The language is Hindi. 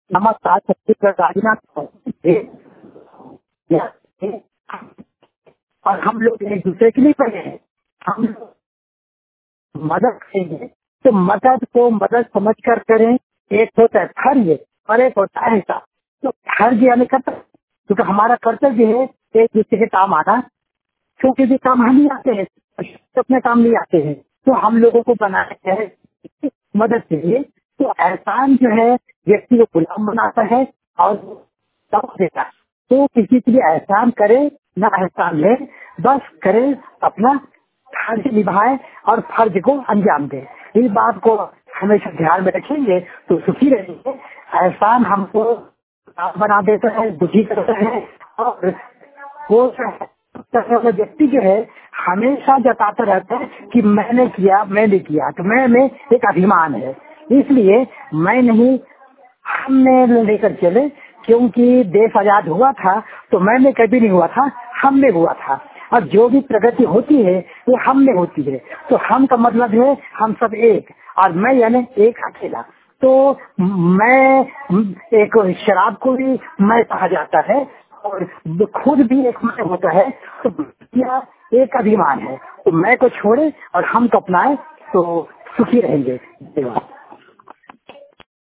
नमस्कार छत्तीसगढ़ राजनाथ और हम लोग एक दूसरे के लिए पढ़े हैं। हम मदद करेंगे तो मदद को मदद समझ कर करें। एक होता है फर्ज और एक होता है हिसाब। तो फर्ज यानी कर्तव्य, क्योंकि हमारा कर्तव्य है एक दूसरे के काम आना। क्योंकि भी काम हम ही आते हैं तो अपने काम नहीं आते हैं, तो हम लोगों को बनाया है मदद के लिए। तो एहसान जो है व्यक्ति को गुलाम बनाता है और दबाव देता है। तो किसी के लिए एहसान करे ना एहसान ले, बस करे अपना फर्ज निभाए और फर्ज को अंजाम दे। इस बात को हमेशा ध्यान में रखेंगे तो सुखी रहेंगे। एहसान हमको बना देता है, दुखी करता है और वो व्यक्ति जो है हमेशा जताता रहता है कि मैंने किया। तो मैं में एक अभिमान है, इसलिए मैं नहीं हमने लेकर चले। क्योंकि देश आजाद हुआ था तो मैंने कभी नहीं हुआ था, हमने हुआ था। और जो भी प्रगति होती है वो हम में होती है। तो हम का मतलब है हम सब एक, और मैं यानी एक अकेला। तो मैं एक शराब को भी मैं कहा जाता है और खुद भी एक मैं होता है। तो यह एक अभिमान है। तो मैं को छोड़े और हम को अपनाए तो सुखी रहेंगे। धन्यवाद।